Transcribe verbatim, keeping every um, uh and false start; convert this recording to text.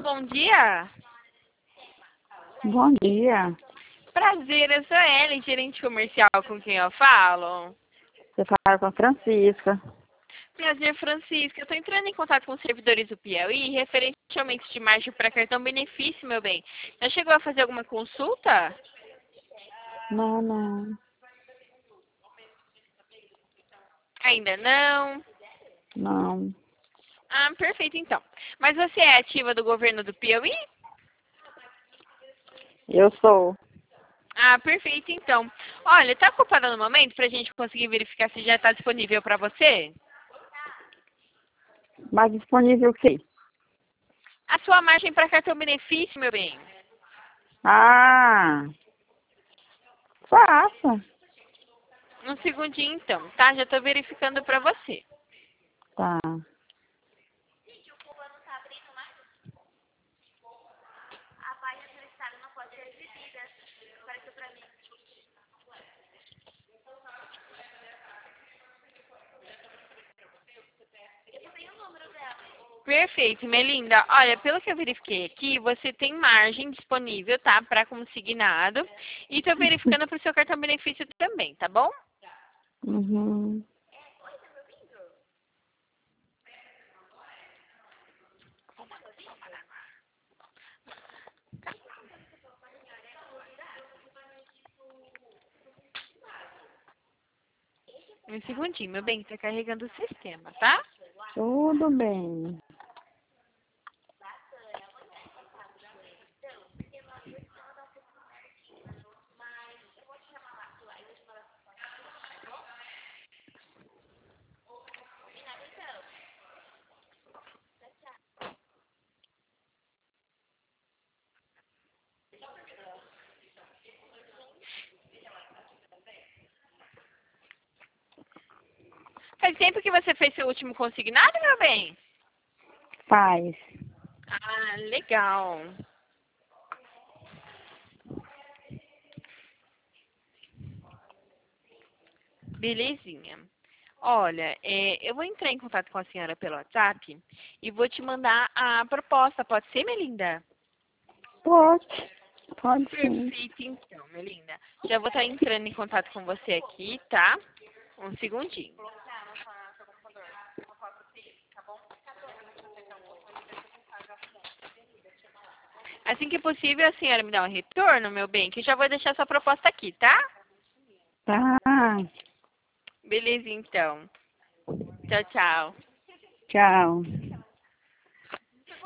bom dia. Bom dia. Prazer, eu sou a Ellen, gerente comercial com quem eu falo. Você fala com a Francisca. Prazer, Francisca. Eu estou entrando em contato com os servidores do Piauí referente ao aumento de margem para cartão benefício, meu bem. Já chegou a fazer alguma consulta? Não, não. Ainda não? Não. Ah, perfeito então. Mas você é ativa do governo do Piauí? Eu sou. Ah, perfeito então. Olha, está ocupada no momento para a gente conseguir verificar se já está disponível para você? Mas disponível o quê? A sua margem para cartão benefício, meu bem. Ah! Faça. Um segundinho então, tá? Já estou verificando para você. Tá. Perfeito, Melinda. Olha, pelo que eu verifiquei aqui, você tem margem disponível, tá? Para consignado. E estou verificando para o seu cartão benefício também, tá bom? Uhum. Um segundinho, meu bem, tá carregando o sistema, tá? Tudo bem. Faz tempo que você fez seu último consignado, meu bem? Faz. Ah, legal. Belezinha. Olha, é, eu vou entrar em contato com a senhora pelo WhatsApp e vou te mandar a proposta. Pode ser, Melinda? Pode. Pode sim. Perfeito, então, Melinda. Já vou estar entrando em contato com você aqui, tá? Um segundinho. Assim que possível, a senhora me dá um retorno, meu bem, que eu já vou deixar sua proposta aqui, tá? Tá. Beleza, então. Tchau, tchau. Tchau.